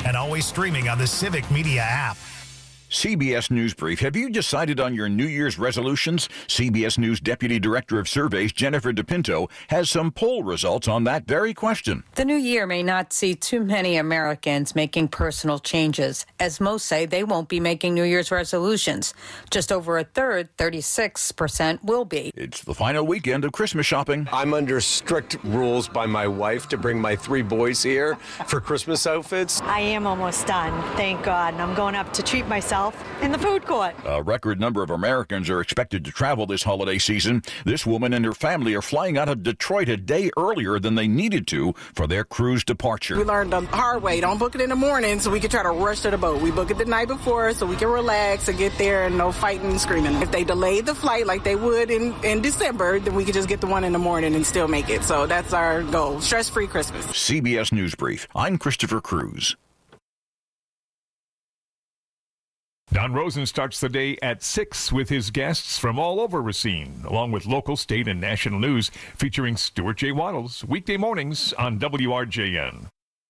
and always streaming on the Civic Media app. CBS News Brief. Have you decided on your New Year's resolutions? CBS News Deputy Director of Surveys, Jennifer DePinto, has some poll results on that very question. The new year may not see too many Americans making personal changes, as most say they won't be making New Year's resolutions. Just over a third, 36%, will be. It's the final weekend of Christmas shopping. I'm under strict rules by my wife to bring my 3 boys here for Christmas outfits. I am almost done, thank God, and I'm going up to treat myself in the food court. A record number of Americans are expected to travel this holiday season. This woman and her family are flying out of Detroit a day earlier than they needed to for their cruise departure. We learned the hard way. Don't book it in the morning so we can try to rush to the boat. We book it the night before so we can relax and get there and no fighting and screaming. If they delayed the flight like they would in December, then we could just get the one in the morning and still make it. So that's our goal. Stress-free Christmas. CBS News Brief. I'm Christopher Cruz. Don Rosen starts the day at 6 with his guests from all over Racine, along with local, state, and national news, featuring Stuart J. Waddles, weekday mornings on WRJN.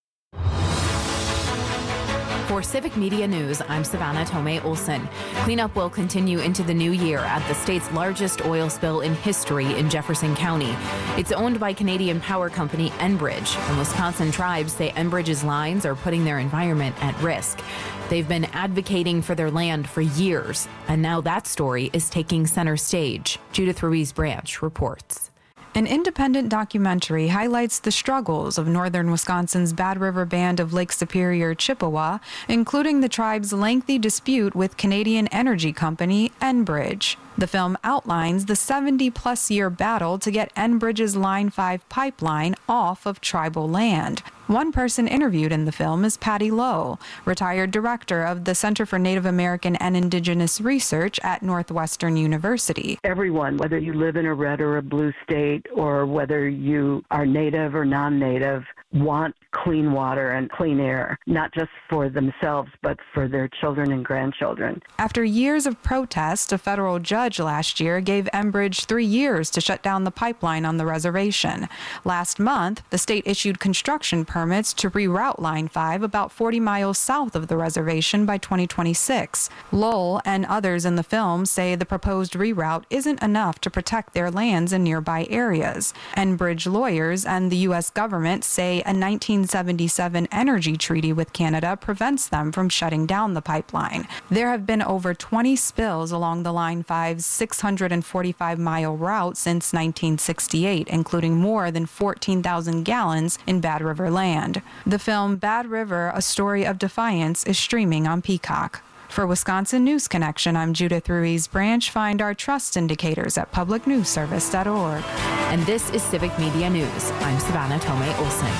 For Civic Media News, I'm Savannah Tomei Olson. Cleanup will continue into the new year at the state's largest oil spill in history in Jefferson County. It's owned by Canadian power company Enbridge, and Wisconsin tribes say Enbridge's lines are putting their environment at risk. They've been advocating for their land for years, and now that story is taking center stage. Judith Ruiz Branch reports. An independent documentary highlights the struggles of northern Wisconsin's Bad River Band of Lake Superior, Chippewa, including the tribe's lengthy dispute with Canadian energy company Enbridge. The film outlines the 70-plus year battle to get Enbridge's Line 5 pipeline off of tribal land. One person interviewed in the film is Patty Lowe, retired director of the Center for Native American and Indigenous Research at Northwestern University. Everyone, whether you live in a red or a blue state, or whether you are native or non-native, want clean water and clean air, not just for themselves, but for their children and grandchildren. After years of protest, a federal judge last year gave Enbridge 3 years to shut down the pipeline on the reservation. Last month, the state issued construction permits to reroute Line 5 about 40 miles south of the reservation by 2026. Lowell and others in the film say the proposed reroute isn't enough to protect their lands in nearby areas. Enbridge lawyers and the U.S. government say a 1977 energy treaty with Canada prevents them from shutting down the pipeline. There have been over 20 spills along the Line 5's 645-mile route since 1968, including more than 14,000 gallons in Bad River land. The film Bad River, A Story of Defiance is streaming on Peacock. For Wisconsin News Connection, I'm Judith Ruiz Branch. Find our trust indicators at publicnewsservice.org. And this is Civic Media News. I'm Savannah Tomei Olson.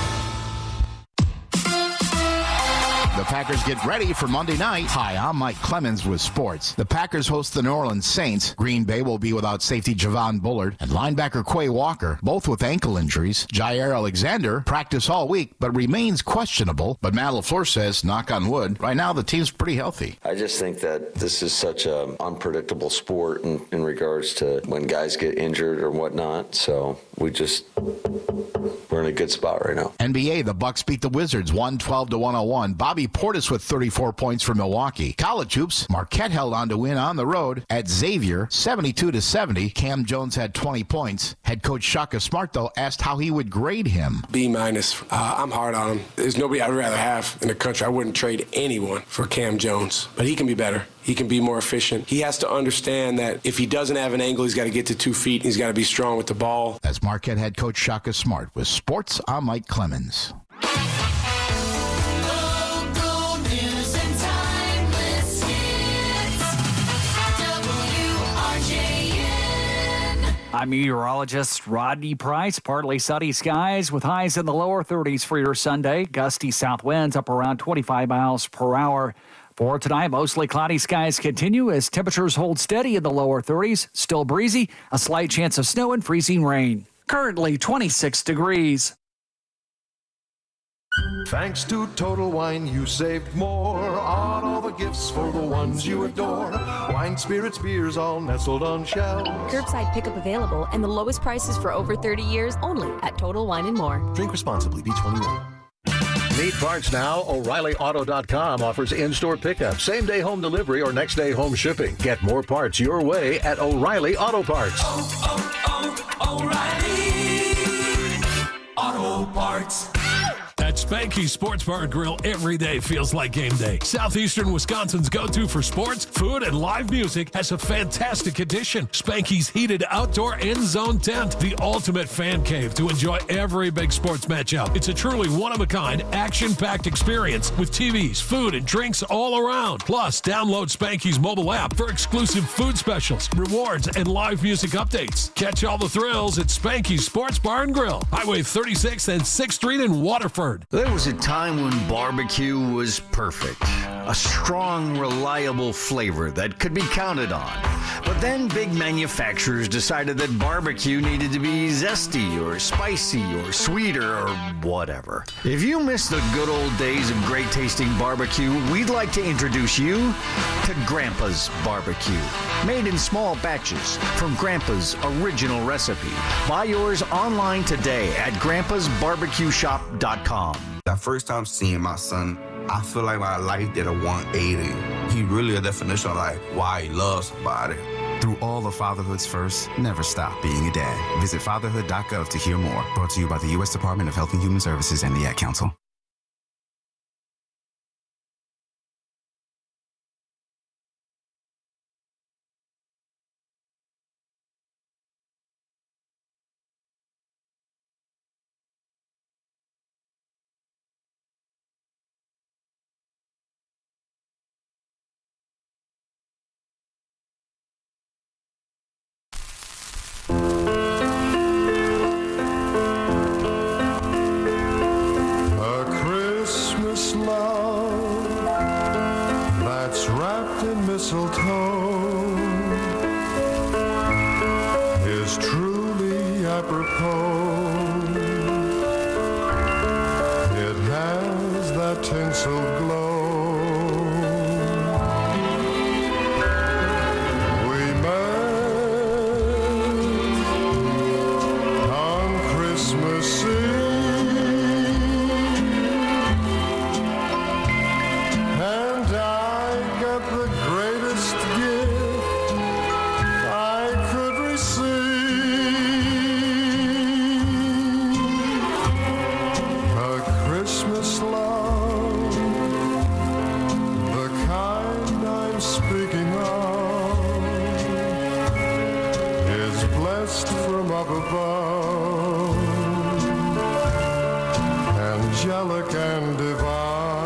The Packers get ready for Monday night. Hi, I'm Mike Clemens with sports. The Packers host the New Orleans Saints. Green Bay will be without safety Javon Bullard and linebacker Quay Walker, both with ankle injuries. Jair Alexander practiced all week but remains questionable. But Matt LaFleur says, knock on wood, right now the team's pretty healthy. I just think that this is such an unpredictable sport in regards to when guys get injured or whatnot. So we're in a good spot right now. NBA, the Bucks beat the Wizards 112-101. Bobby Portis with 34 points for Milwaukee. College hoops, Marquette held on to win on the road at Xavier 72-70. Cam Jones had 20 points. Head coach Shaka Smart, though, asked how he would grade him. B-. I'm hard on him. There's nobody I'd rather have in the country. I wouldn't trade anyone for Cam Jones, but he can be better. He can be more efficient. He has to understand that if he doesn't have an angle, he's got to get to 2 feet. He's got to be strong with the ball. That's Marquette head coach Shaka Smart. With sports, I'm Mike Clemens. Local news and timeless hits. WRJN. I'm meteorologist Rodney Price. Partly sunny skies with highs in the lower 30s for your Sunday. Gusty south winds up around 25 miles per hour. For tonight, mostly cloudy skies continue as temperatures hold steady in the lower 30s. Still breezy, a slight chance of snow and freezing rain. Currently 26 degrees. Thanks to Total Wine, you saved more on all the gifts for the ones you adore. Wine, spirits, beers, all nestled on shelves. Curbside pickup available and the lowest prices for over 30 years only at Total Wine & More. Drink responsibly. Be 21. Need parts now? O'ReillyAuto.com offers in-store pickup, same-day home delivery, or next-day home shipping. Get more parts your way at O'Reilly Auto Parts. O'Reilly Auto Parts. At Spanky's Sports Bar and Grill, every day feels like game day. Southeastern Wisconsin's go-to for sports, food, and live music has a fantastic addition. Spanky's heated outdoor end zone tent, the ultimate fan cave to enjoy every big sports matchup. It's a truly one-of-a-kind, action-packed experience with TVs, food, and drinks all around. Plus, download Spanky's mobile app for exclusive food specials, rewards, and live music updates. Catch all the thrills at Spanky's Sports Bar and Grill, Highway 36 and 6th Street in Waterford. There was a time when barbecue was perfect. A strong, reliable flavor that could be counted on. But then big manufacturers decided that barbecue needed to be zesty or spicy or sweeter or whatever. If you miss the good old days of great tasting barbecue, we'd like to introduce you to Grandpa's Barbecue. Made in small batches from Grandpa's original recipe. Buy yours online today at grandpasbarbecueshop.com. That first time seeing my son, I feel like my life did a 180. He really a definition of like why he loves somebody. Through all of fatherhood's first, never stop being a dad. Visit fatherhood.gov to hear more. Brought to you by the U.S. Department of Health and Human Services and the Ad Council. Mistletoe is truly apropos. It has that tinsel glow. We met on Christmas Eve, and I got the greatest gift I could receive. A Christmas love, the kind I'm speaking of, is blessed from up above, angelic and divine.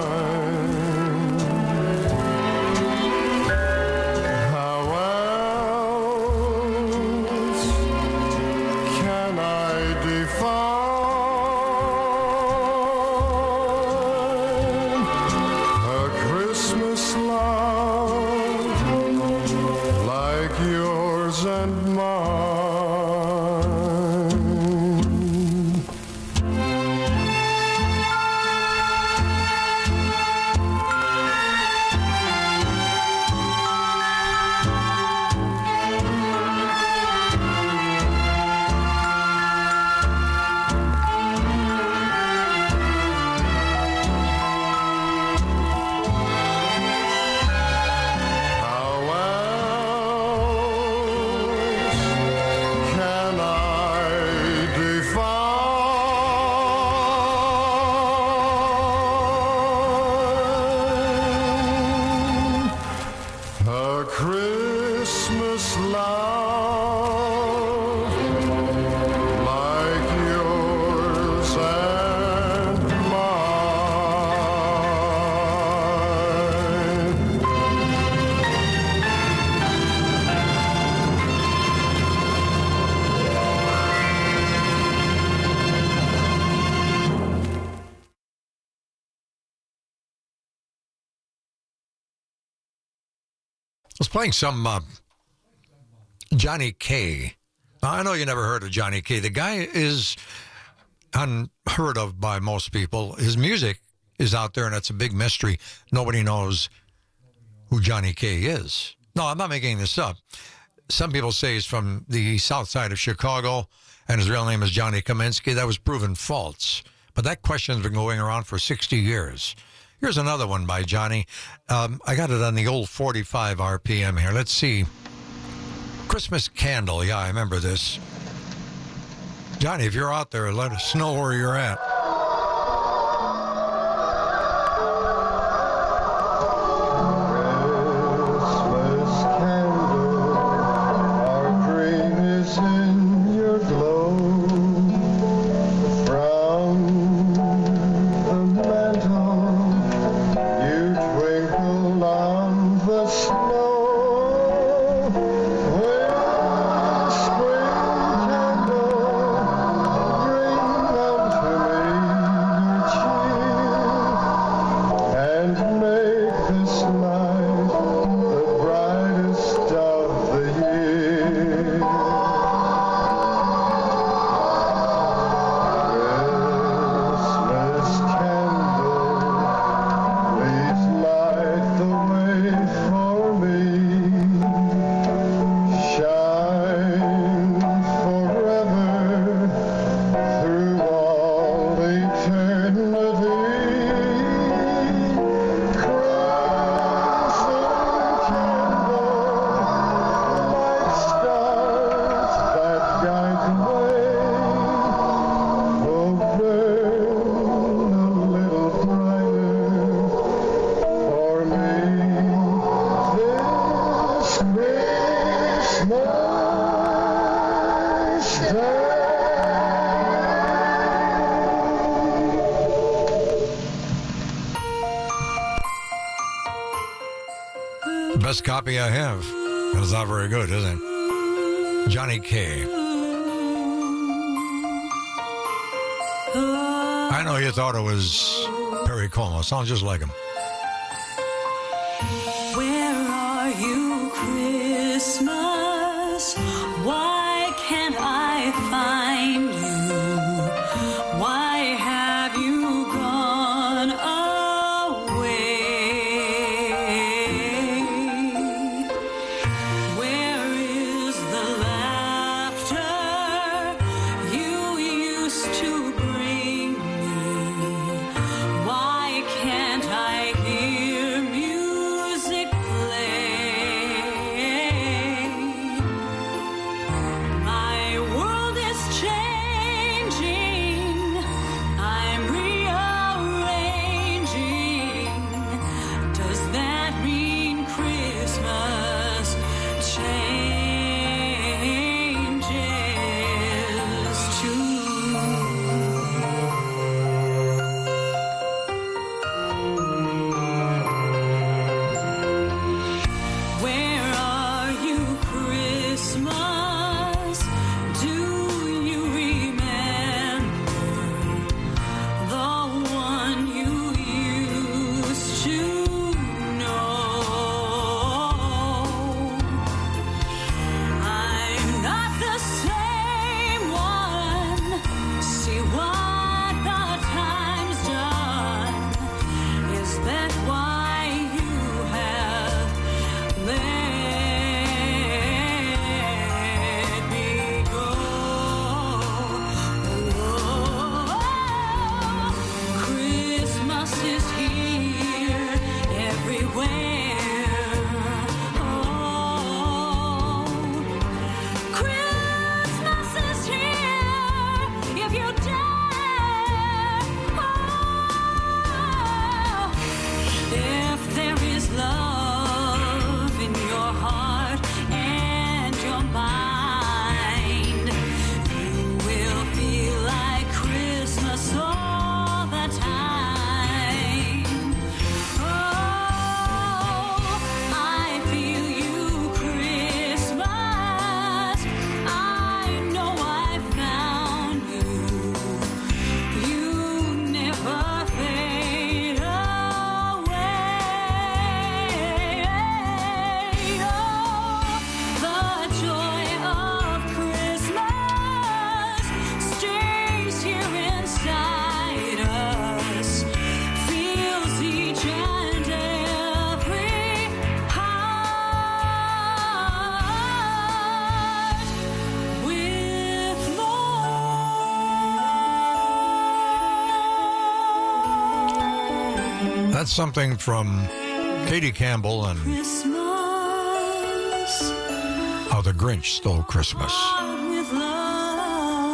Christmas love like yours and I was playing some Johnny Kaye. Now, I know you never heard of Johnny Kaye. The guy is unheard of by most people. His music is out there, and it's a big mystery. Nobody knows who Johnny Kaye is. No, I'm not making this up. Some people say he's from the south side of Chicago, and his real name is Johnny Kaminsky. That was proven false But that question's been going around for 60 years. Here's another one by Johnny. I got it on the old 45 RPM here. Let's see. Christmas Candle. Yeah, I remember this. Johnny, if you're out there, let us know where you're at. Best copy I have. That's not very good, is it? Johnny K. I know you thought it was Perry Como. Sounds just like him. Where are you, Christmas? Why can't I find you? Why have you gone away? Where is the laughter you used to bring me? Why can't I hear music play? My world is changed. That's something from Katie Campbell and Christmas How the Grinch Stole Christmas. with love.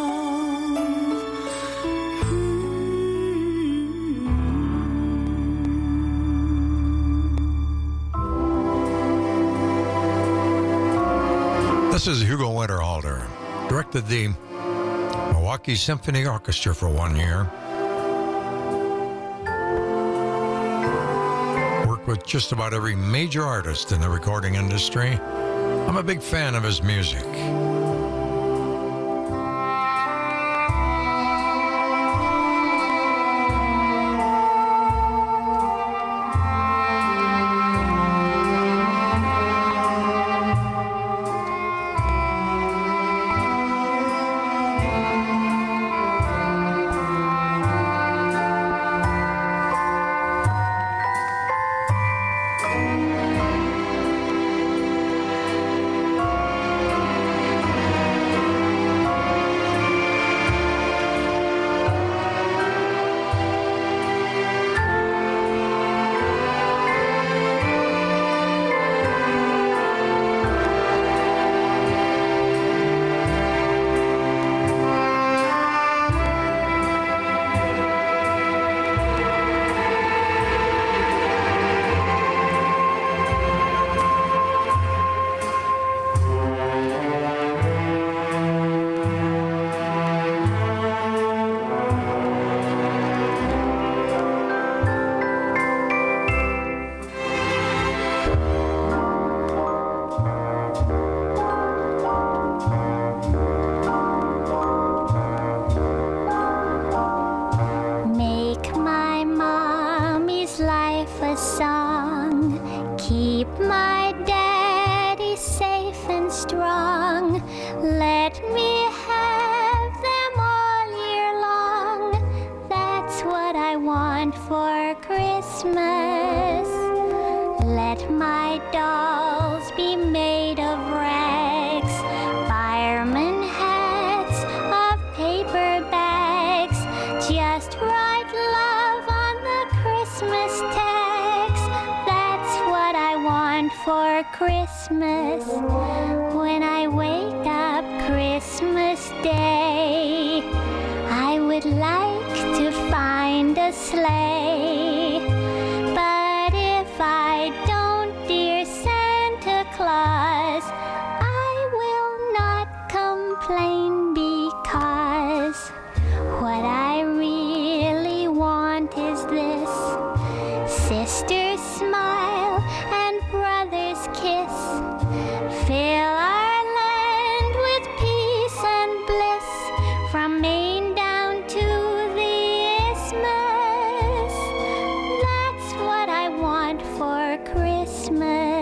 This is Hugo Winterhalter. Directed the Milwaukee Symphony Orchestra for 1 year. Worked with just about every major artist in the recording industry. I'm a big fan of his music. Make my mommy's life a song. Keep my daddy safe and strong. Let me have them all year long. That's what I want for Christmas. Let my dolls be made of rags, fireman hats of paper bags. Just write love on the Christmas tags. That's what I want for Christmas. When I wake up Christmas Day, I would like to find a sleigh. But if I don't, dear Santa Claus, I will not complain, because what I really want is this: sisters smile and brothers kiss. Fill our land with peace and bliss, from Maine down to the Isthmus. That's what I want for Christmas.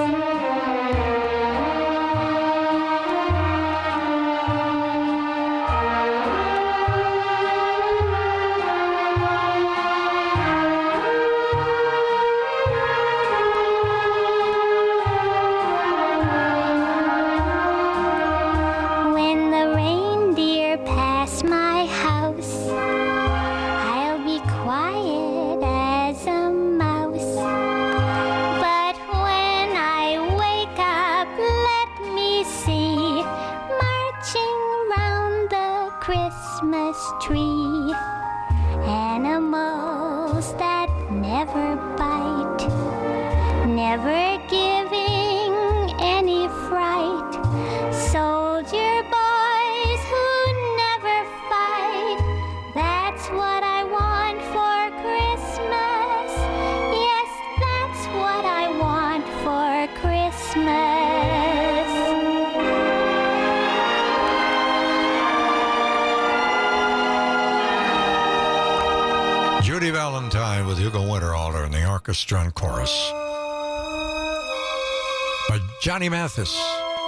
When the reindeer pass my house, I'll be quiet as a mouse. But when I wake up, let me see, marching round the Christmas tree, animals that never bite, never giving any fright. Soldier boys who never fight. That's what I want for Christmas. Yes, that's what I want for Christmas. Judy Valentine with Hugo Winterhalter and the orchestra and chorus. By Johnny Mathis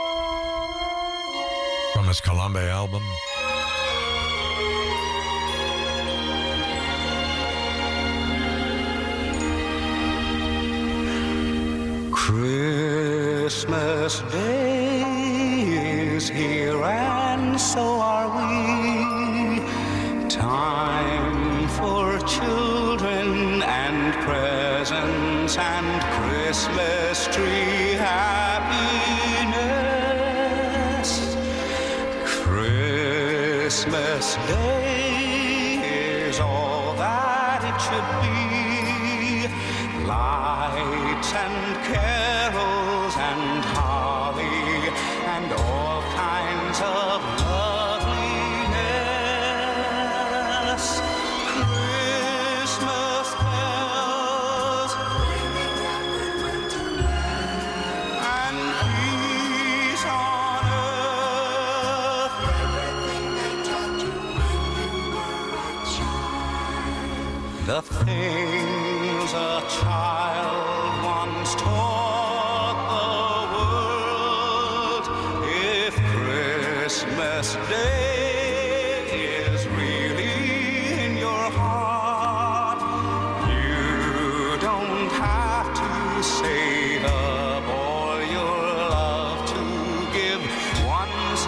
from his Columbia album. Christmas Day is here, and so are we. Time for children and prayer. presents and Christmas tree happiness. Christmas Day is all that it should be. Lights and carols and holly and all kinds of loveliness. Christmas bells and peace on earth. The things a child once taught the world. If Christmas Day is really in your heart, you don't have to save up all your love to give once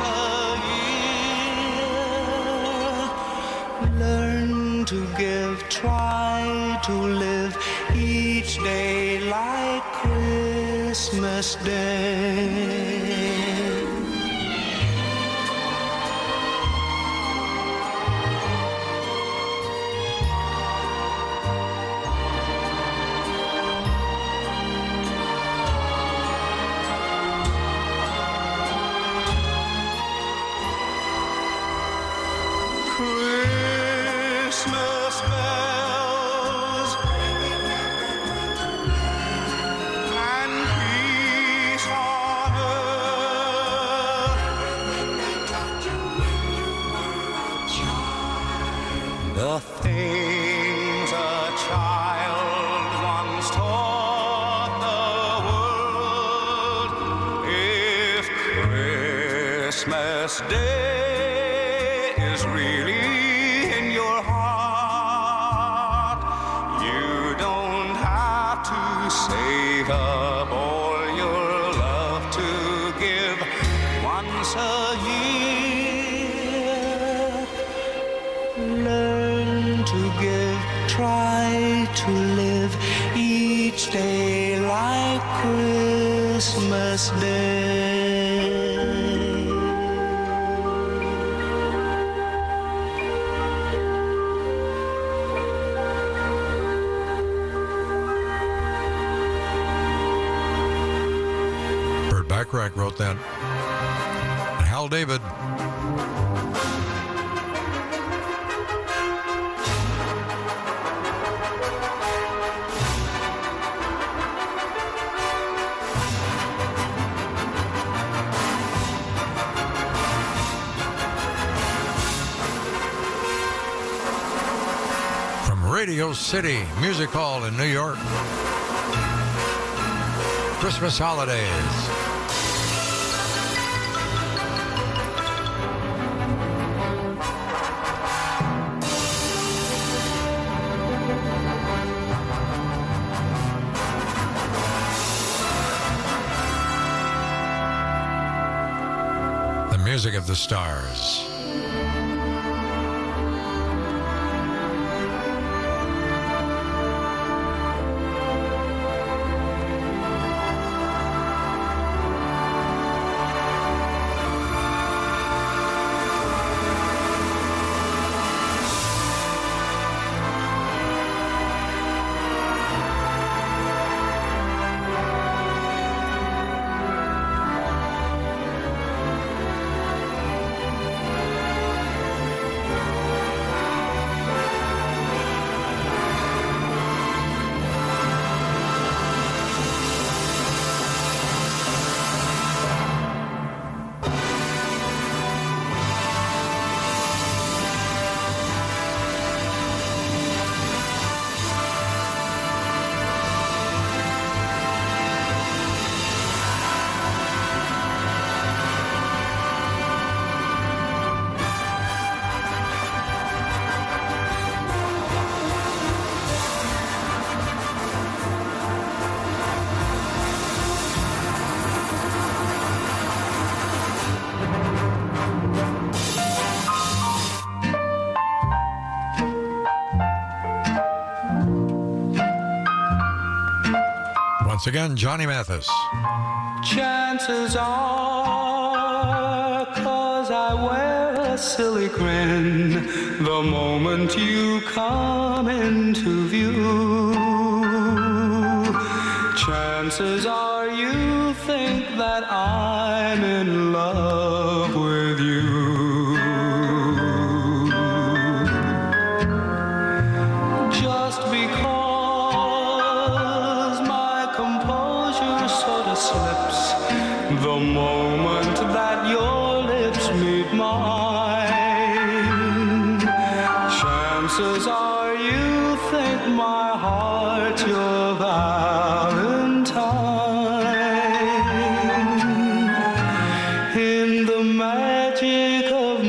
a year. Learn to give, try to live each day like Christmas Day. Christmas bells and peace on earth. The things a child once taught the world. If Christmas Day is really in your heart, you don't have to save up all your love to give once a year. Learn to give, try to live each day like Christmas Day. Burt Bacharach wrote that. And Hal David. From Radio City Music Hall in New York. Christmas holidays. The music of the stars. Once again, Johnny Mathis. Chances are, 'cause I wear a silly grin the moment you come into view. Chances are you think that I'm in love with you. Just because my composure sort of slips the moment that your lips meet mine. Chances are you think my heart's your Valentine. In the magic of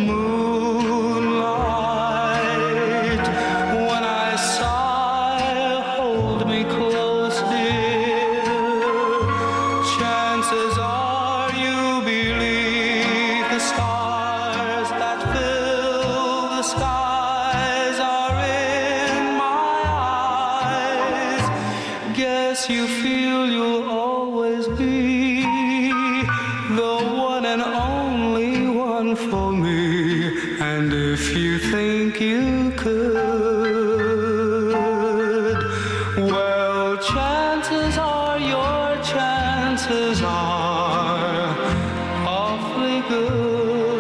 moonlight, when I sigh, hold me close, dear. Chances are you believe the stars that fill the skies are in my eyes. Guess you feel you'll always be the one and only one for me. And if you think you could, well, chances are your chances are awfully good.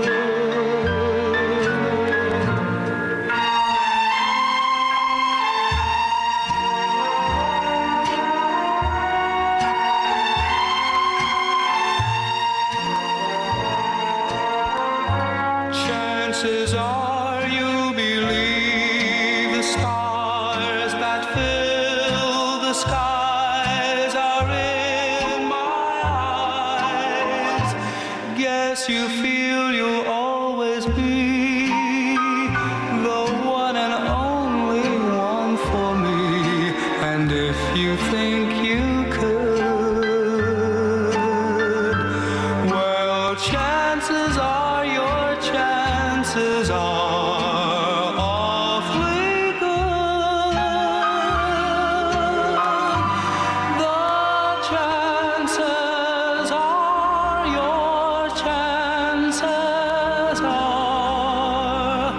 Chances are you believe the stars that fill the skies are in my eyes. Guess you feel you'll always be the one and only one for me. And if you think you could, well, chances are your chances are awfully good. The chances are your chances are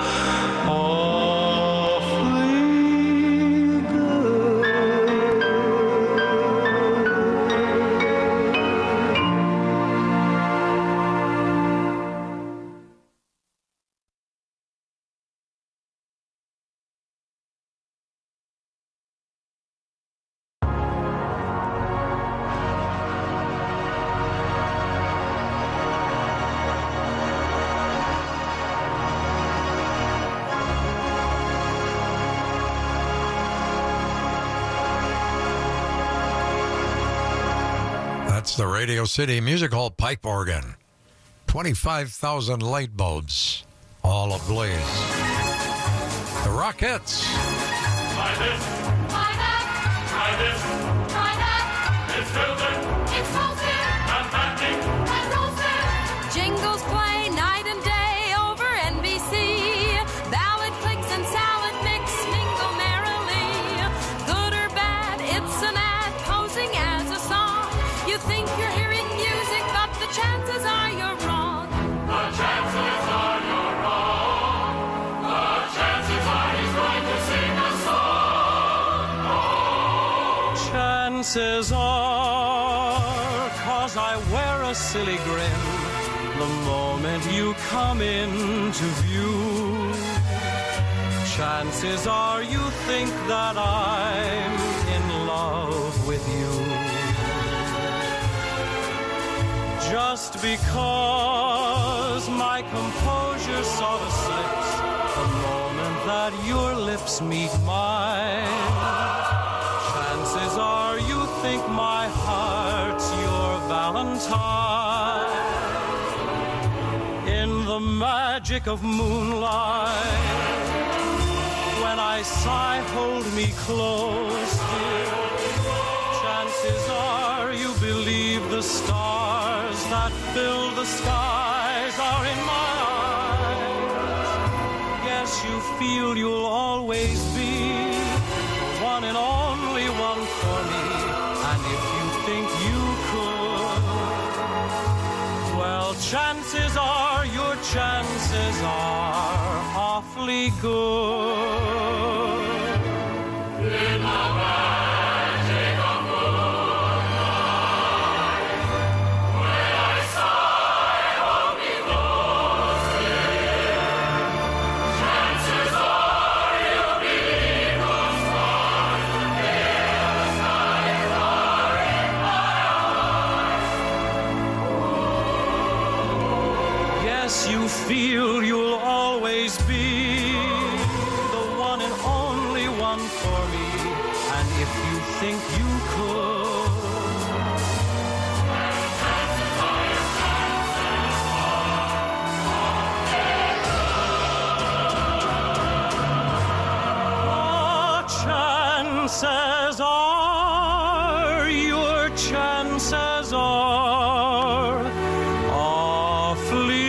awfully That's the Radio City Music Hall pipe organ. 25,000 light bulbs, all ablaze. The Rockettes. Try this. Try that. Try this. Try that. It's filtered. It's salted. And fattening. And roasted. Jingles play night and day over NBC. Ballad clicks and salad mix mingle merrily. Good or bad, it's an ad posing as a song. You think you're hearing music, but the chances are you're wrong. The chances are you're wrong. The chances are he's going to sing a song. Chances are, 'cause I wear a silly grin the moment you come into view. Chances are you think that I'm in love with you. Just because my composure sort of slips the moment that your lips meet mine. Chances are you think my heart's your Valentine. In the magic of moonlight, when I sigh, hold me close, dear. Chances are you believe the stars that fill the skies are in my eyes. Guess you feel you'll always be the one and only one for me. And if you think you could, well, chances are your chances are awfully good. In the magic of moonlight, when I sigh, hold me close, dear. Chances are you'll be the stars that fill the skies are in my eyes. Yes, you feel you'll always be the one and only one for me, and if you think you could, chances are your chances are awfully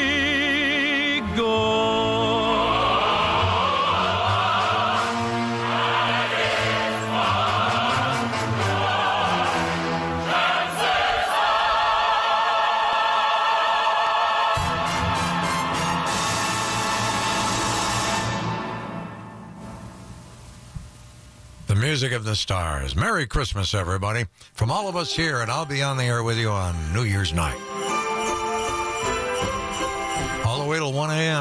The music of the stars. Merry Christmas, everybody. From all of us here, and I'll be on the air with you on New Year's night. All the way till 1 a.m.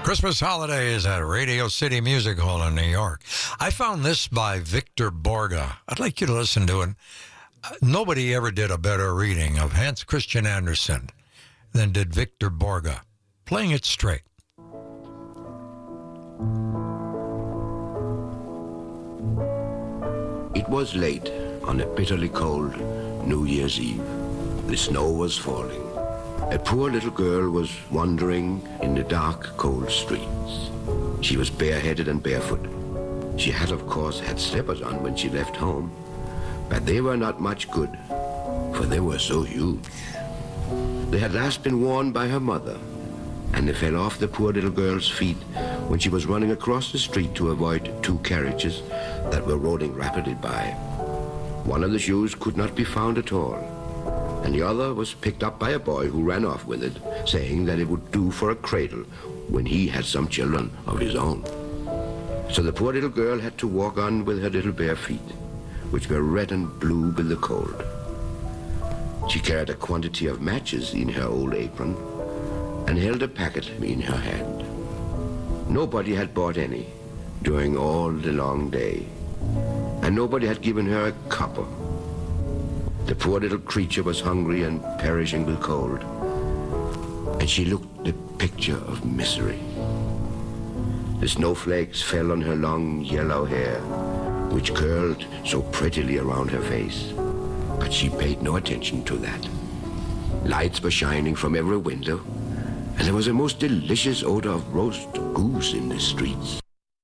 Christmas holidays at Radio City Music Hall in New York. I found this by Victor Borge. I'd like you to listen to it. Nobody ever did a better reading of Hans Christian Andersen than did Victor Borge, playing it straight. It was late on a bitterly cold New Year's Eve. The snow was falling. A poor little girl was wandering in the dark, cold streets. She was bareheaded and barefoot. She had, of course, had slippers on when she left home, but they were not much good, for they were so huge. They had last been worn by her mother, and they fell off the poor little girl's feet when she was running across the street to avoid two carriages that were rolling rapidly by. One of the shoes could not be found at all, and the other was picked up by a boy who ran off with it, saying that it would do for a cradle when he had some children of his own. So the poor little girl had to walk on with her little bare feet, which were red and blue with the cold. She carried a quantity of matches in her old apron and held a packet in her hand. Nobody had bought any during all the long day, and nobody had given her a copper. The poor little creature was hungry and perishing with cold, and she looked the picture of misery. The snowflakes fell on her long yellow hair, which curled so prettily around her face, but she paid no attention to that. Lights were shining from every window, and there was a most delicious odor of roast goose in the streets.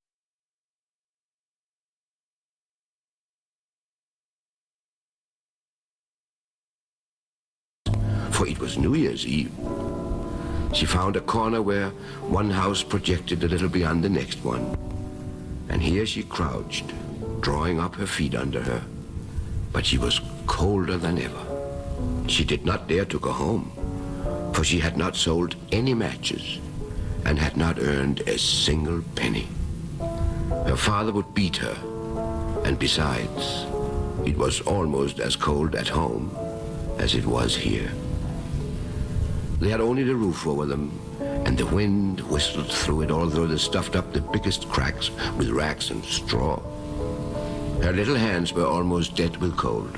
For it was New Year's Eve. She found a corner where one house projected a little beyond the next one, and here she crouched, drawing up her feet under her, but she was colder than ever. She did not dare to go home, for she had not sold any matches and had not earned a single penny. Her father would beat her, and besides, it was almost as cold at home as it was here. They had only the roof over them, and the wind whistled through it, although they stuffed up the biggest cracks with rags and straw. Her little hands were almost dead with cold.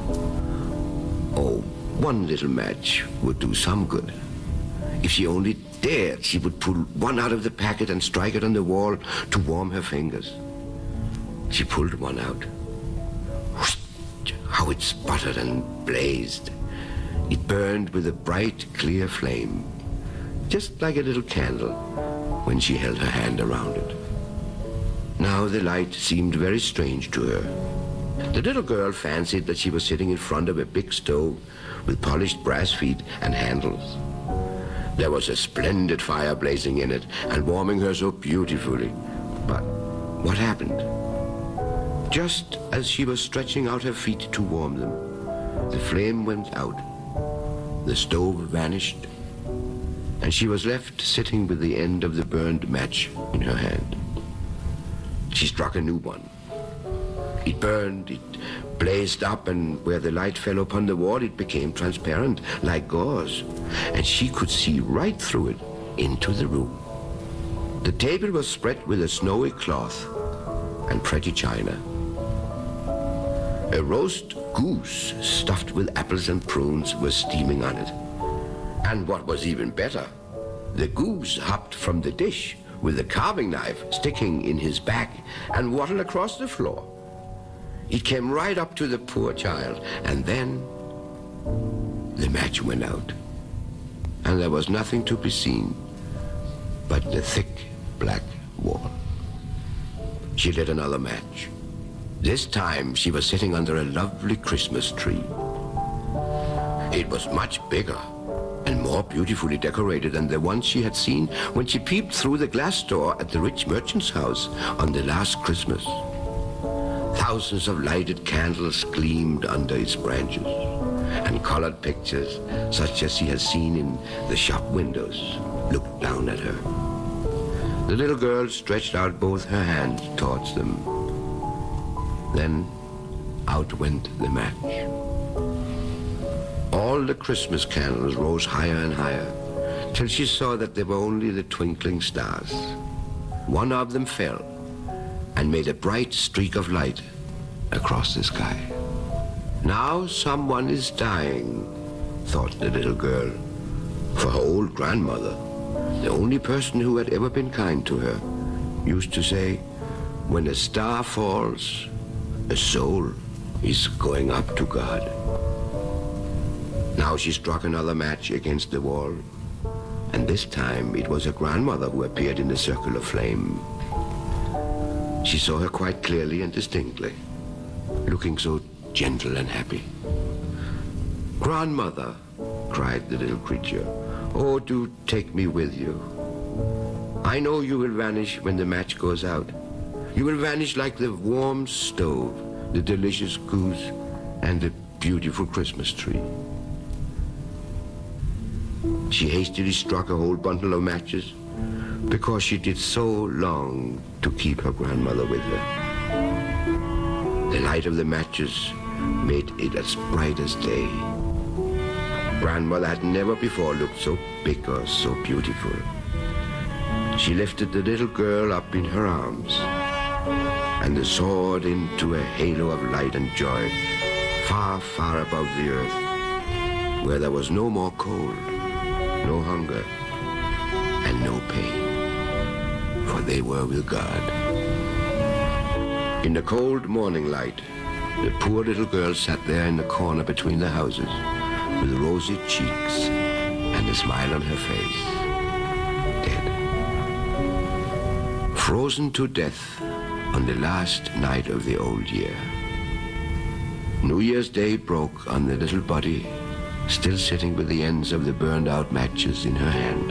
Oh, one little match would do some good. If she only dared, she would pull one out of the packet and strike it on the wall to warm her fingers. She pulled one out. Whoosh! How it sputtered and blazed. It burned with a bright, clear flame, just like a little candle when she held her hand around it. Now the light seemed very strange to her. The little girl fancied that she was sitting in front of a big stove with polished brass feet and handles. There was a splendid fire blazing in it and warming her so beautifully. But what happened? Just as she was stretching out her feet to warm them, the flame went out. The stove vanished, and she was left sitting with the end of the burned match in her hand. She struck a new one. It burned, it blazed up, and where the light fell upon the wall, it became transparent, like gauze, and she could see right through it into the room. The table was spread with a snowy cloth and pretty china. A roast goose stuffed with apples and prunes was steaming on it. And what was even better, the goose hopped from the dish with the carving knife sticking in his back and waddled across the floor. It came right up to the poor child, and then the match went out, and there was nothing to be seen but the thick black wall. She lit another match. This time she was sitting under a lovely Christmas tree. It was much bigger and more beautifully decorated than the one she had seen when she peeped through the glass door at the rich merchant's house on the last Christmas. Thousands of lighted candles gleamed under its branches, and colored pictures, such as she had seen in the shop windows, looked down at her. The little girl stretched out both her hands towards them. Then out went the match. All the Christmas candles rose higher and higher. till she saw that they were only the twinkling stars. One of them fell and made a bright streak of light across the sky. Now someone is dying, thought the little girl, for her old grandmother, the only person who had ever been kind to her, used to say, when a star falls, a soul is going up to God. Now she struck another match against the wall, and this time it was her grandmother who appeared in the circle of flame. She saw her quite clearly and distinctly, looking so gentle and happy. "Grandmother," cried the little creature, "oh, do take me with you. I know you will vanish when the match goes out. You will vanish like the warm stove, the delicious goose, and the beautiful Christmas tree." She hastily struck a whole bundle of matches because she did so long to keep her grandmother with her. The light of the matches made it as bright as day. Grandmother had never before looked so big or so beautiful. She lifted the little girl up in her arms, and they soared into a halo of light and joy, far, far above the earth, where there was no more cold, no hunger, and no pain, for they were with God. In the cold morning light, the poor little girl sat there in the corner between the houses, with rosy cheeks and a smile on her face, dead. Frozen to death on the last night of the old year. New Year's Day broke on the little body, still sitting with the ends of the burned-out matches in her hand.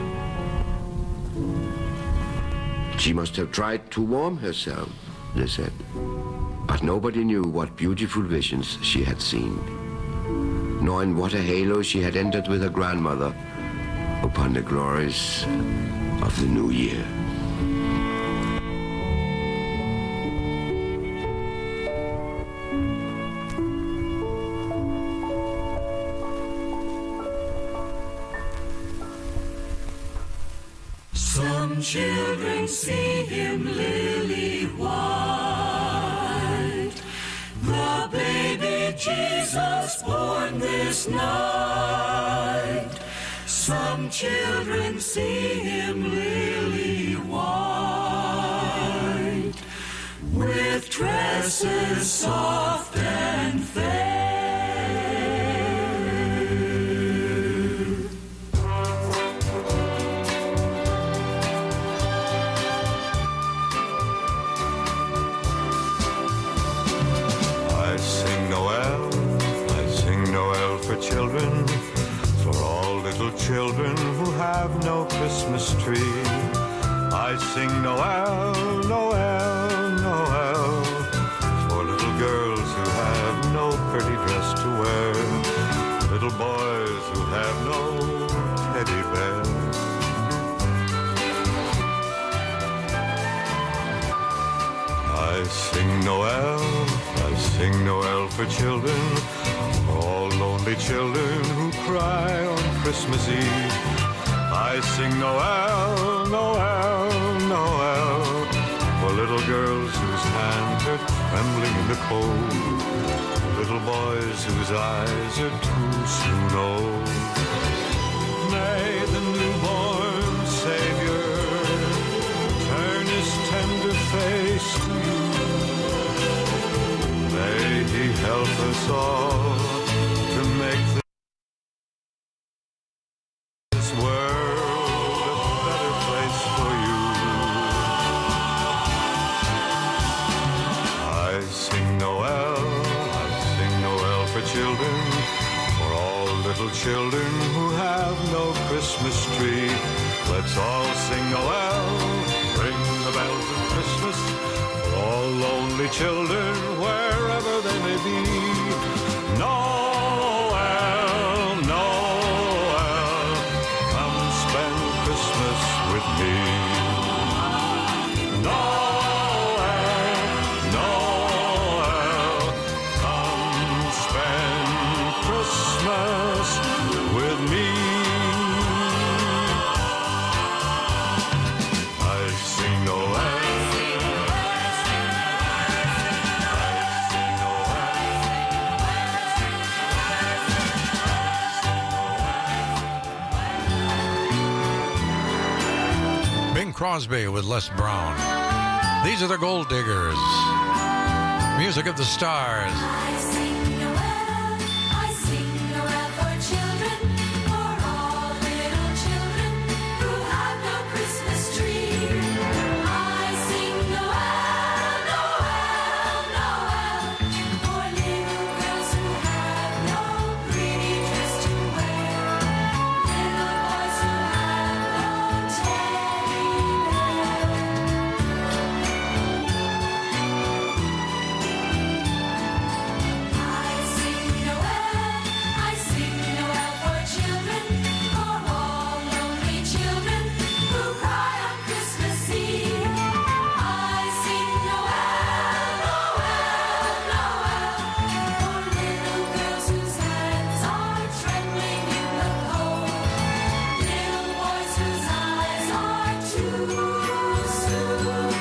She must have tried to warm herself, they said, but nobody knew what beautiful visions she had seen, nor in what a halo she had entered with her grandmother upon the glories of the new year. Some children see him lily white, the baby Jesus born this night. Some children see him lily white, with tresses soft and fair. Children, for all little children who have no Christmas tree. I sing Noel, Noel, Noel, for little girls who have no pretty dress to wear, little boys who have no teddy bear. I sing Noel for children, all lonely children who cry on Christmas Eve. I sing Noel, Noel, Noel, for little girls whose hands are trembling in the cold, little boys whose eyes are too soon old. May the newborn Savior turn his tender face to you. May he help us all to make this world a better place for you. I sing Noel for children, for all little children who have no Christmas tree. Let's all sing Noel, ring the bells of Christmas, for all lonely children wherever they may be. Noel, Noel, come spend Christmas with me. Noel, Noel, come spend Christmas with me. Crosby with Les Brown. These are the Gold Diggers. Music of the Stars. I sing Noel for children, for all little children who have no Christmas tree. I sing Noel, Noel, Noel, for little girls who have no pretty dress to wear, little boys who have no teddy bear. I sing Noel for children, for all lonely children who cry on Christmas Eve. I sing Noel, Noel, Noel, for little girls whose hands are trembling in the cold, little boys whose eyes are too soon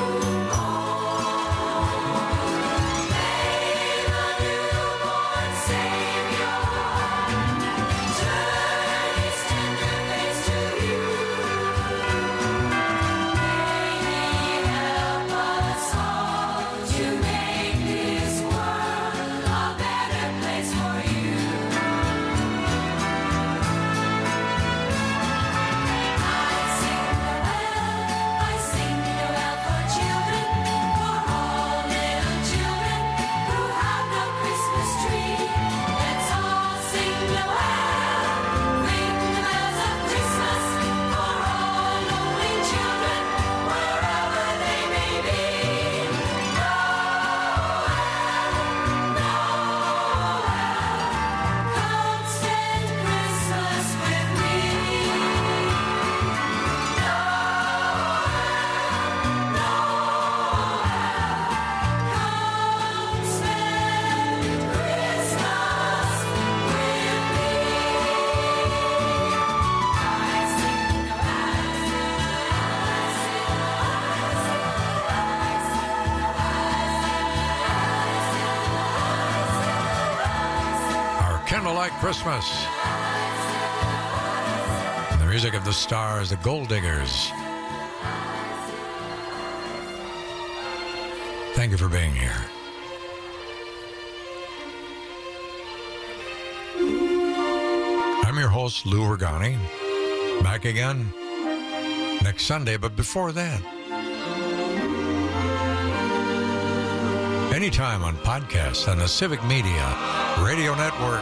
old. May the newborn Savior turn his tender face to you. May he help us all to make this world a better place for you. I sing Noel for children, for all little children who have no Christmas tree. Let's all sing Noel, ring the bells of Christmas for all lonely children, wherever they may be. Noel, come spend Christmas with me. Come spend Christmas with me. I sing Our Candlelight Christmas. The music of the Stars, the Gold Diggers. Thank you for being here. I'm your host, Lou Regani. Back again next Sunday, but before that, anytime on podcast on the Civic Media Radio Network.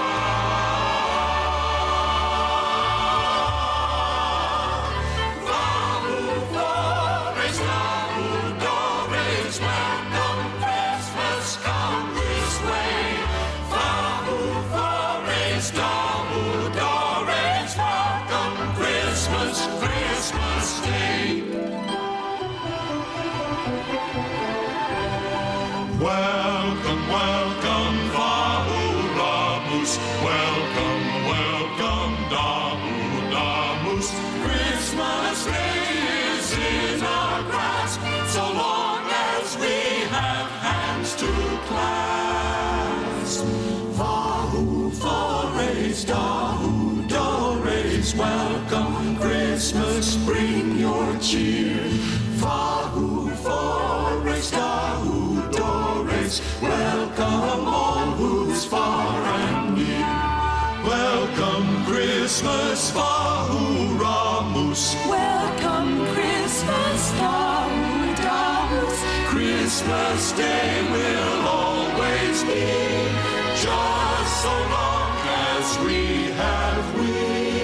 Welcome, welcome, Vahuramus. Welcome, welcome, Damus. Christmas Day is in our grasp, so long as we have hands to clasp. Vahu fores, Dahu dores. Welcome, Christmas, bring your cheer. Vahu fores, Dahu dores. Welcome all who's far and near. Welcome Christmas, Vahuramus. Welcome Christmas, Vahuramus. Christmas Day will always be, just so long as we have we.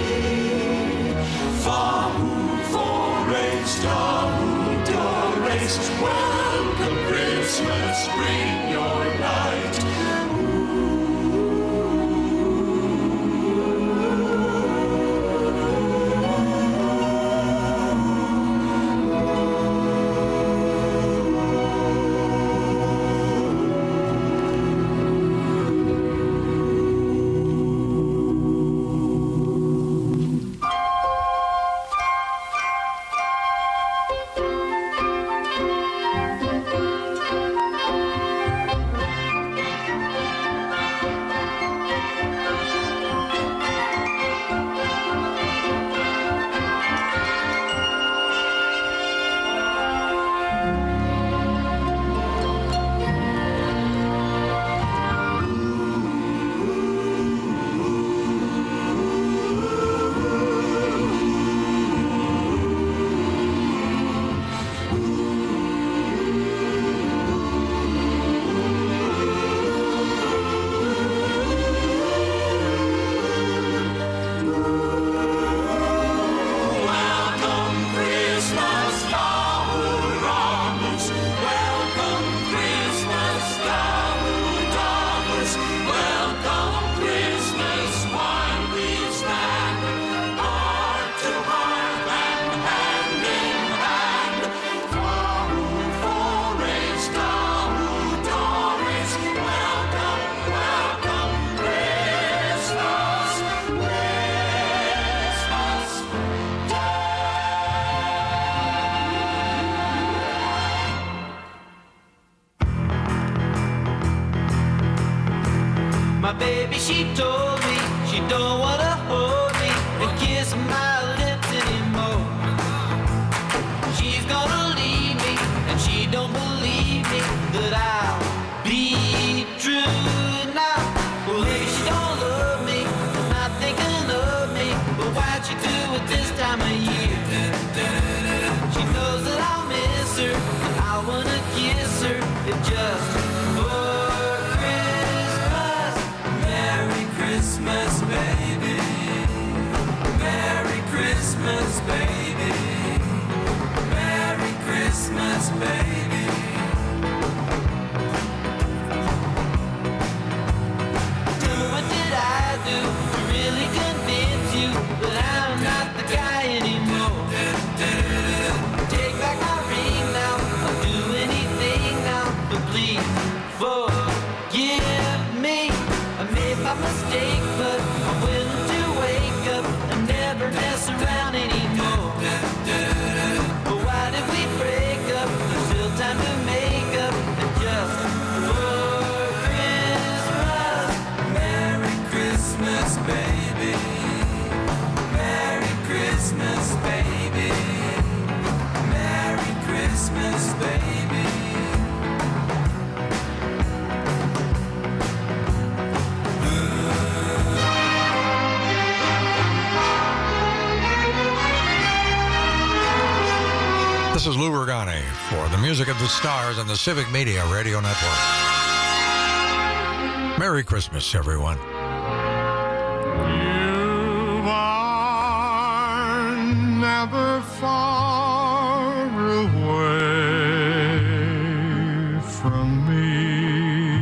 Vahu fores, Dahu dores. Welcome Christmas, bring your light. she told me she don't wanna hold me and kiss my lips anymore. She's gonna leave me and she don't believe me that I'll be true now. Well, maybe she don't love me, not thinking of me, but why'd she do it this time of year? She knows that I'll miss her, and I wanna kiss her, if just for Christmas. Merry Christmas, baby. Merry Christmas, baby. Merry Christmas, baby. What did I do to really convince you that I'm not the guy anymore? Take back my ring now, I'll do anything now, but please forgive me. I made my mistake, but I'm willing to wake up and never mess around anymore. But why did we break up? There's still time to make up, and just for Christmas. Merry Christmas, baby. Merry Christmas, baby. Merry Christmas, baby. This is Lou Ragani for the Music of the Stars on the Civic Media Radio Network. Merry Christmas, everyone. You are never far away from me.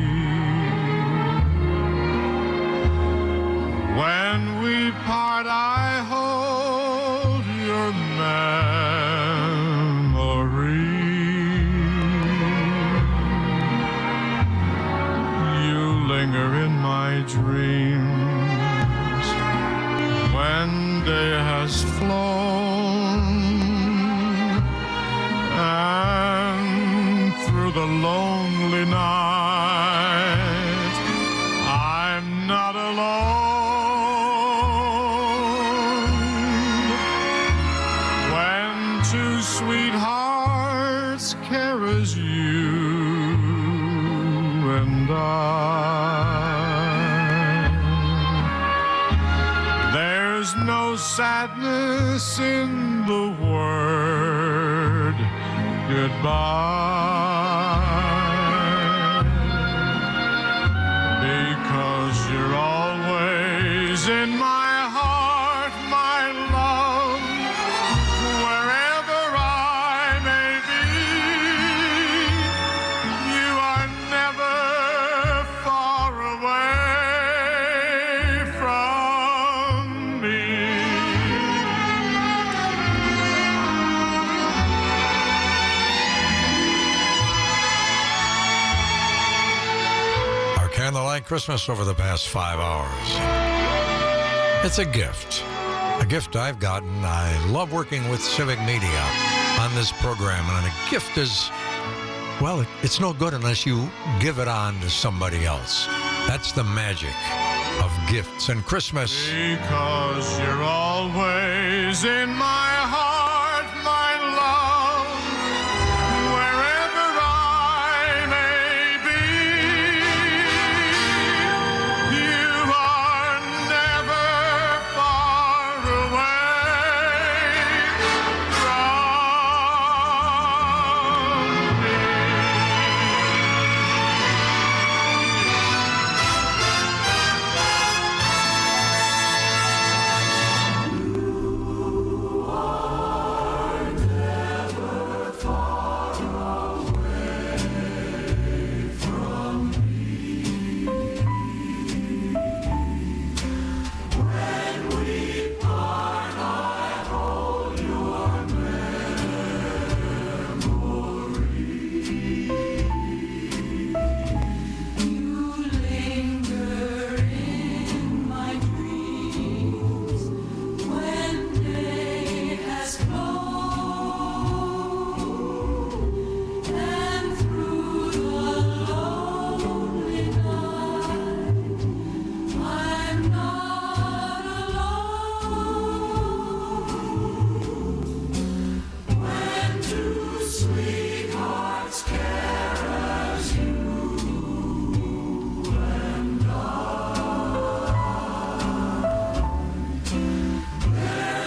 When we part, I hold your memory. You linger in my dreams when day has flown, and through the lonely night I'm not alone. When two sweethearts care as you and there's no sadness in the word goodbye, because you're always in my heart, my love, wherever I may be. You are never far away from me. Our candlelight Christmas over the past 5 hours. It's a gift I've gotten. I love working with Civic Media on this program, and a gift is, well, it's no good unless you give it on to somebody else. That's the magic of gifts and Christmas. Because you're always in my heart, my love, wherever I may be. You are never far away from me.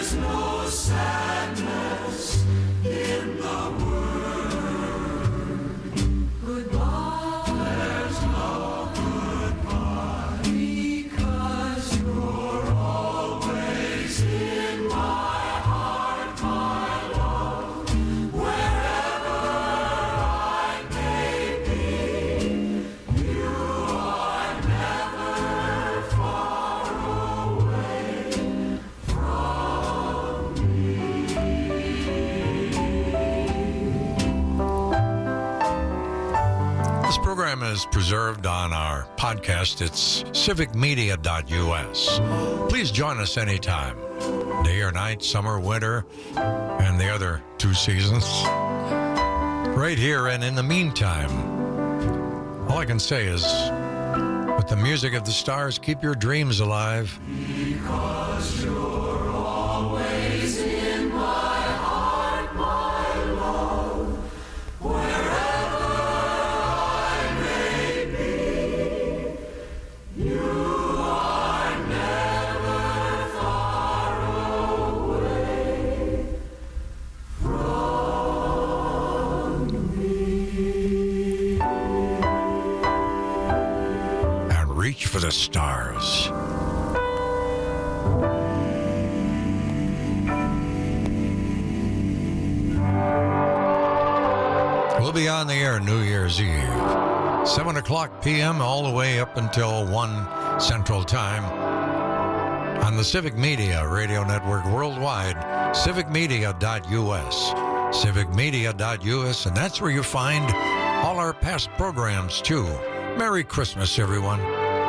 There's no sadness in the world. Goodbye. There's no goodbye. Because you're always in my heart, my love. Wherever I may be, you are never far away from This program is preserved on our podcast. It's civicmedia.us. Please join us anytime, day or night, summer, winter, and the other 2 seasons. Right here, and in the meantime, all I can say is, with the music of the stars, keep your dreams alive. Because you're always in my heart, my love. Wherever I may be, you are never far away from me. And reach for the stars. We'll be on the air New Year's Eve, 7 o'clock p.m. all the way up until 1 Central Time on the Civic Media Radio Network worldwide, civicmedia.us, civicmedia.us, and that's where you find all our past programs, too. Merry Christmas, everyone.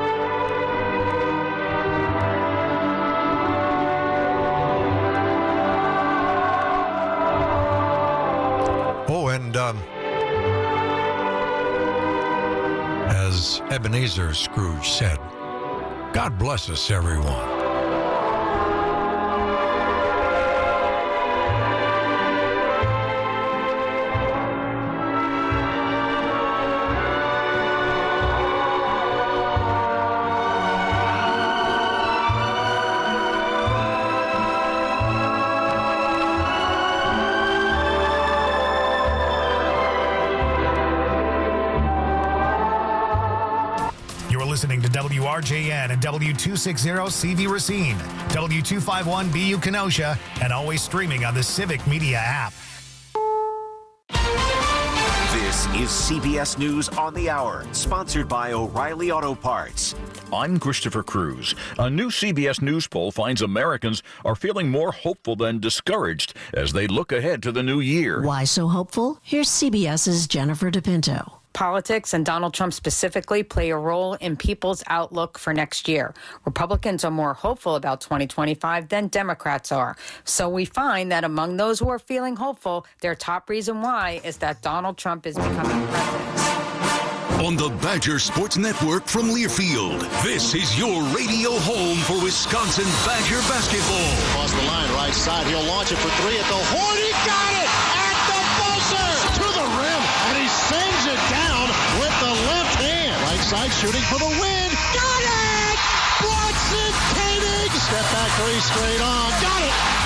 Oh, and as Ebenezer Scrooge said, God bless us, everyone. Listening to WRJN and W260CV Racine, W251BU Kenosha, and always streaming on the Civic Media app. This is CBS News on the Hour, sponsored by O'Reilly Auto Parts. I'm Christopher Cruz. A new CBS News poll finds Americans are feeling more hopeful than discouraged as they look ahead to the new year. Why so hopeful? Here's CBS's Jennifer DePinto. Politics, and Donald Trump specifically, play a role in people's outlook for next year. Republicans are more hopeful about 2025 than Democrats are. So we find that among those who are feeling hopeful, their top reason why is that Donald Trump is becoming president. On the Badger Sports Network from Learfield, this is your radio home for Wisconsin Badger basketball. Across the line, right side, he'll launch it for three at the horn. He got it at the buzzer to the rim, and he sends it down with the left hand. Right side shooting for the win. Got it! Watson Koenig! Step back three straight on. Got it!